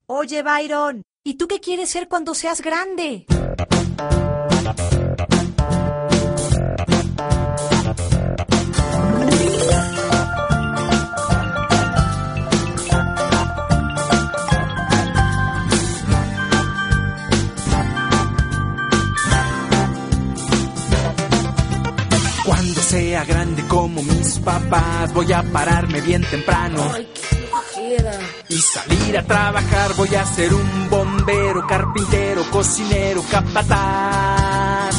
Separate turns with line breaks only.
Oye, Byron, ¿y tú qué quieres ser cuando seas grande?
Cuando sea grande como mis papás, voy a pararme bien temprano.
¡Ay, qué flojera!
Y salir a trabajar, voy a ser un bombero, carpintero, cocinero, capataz.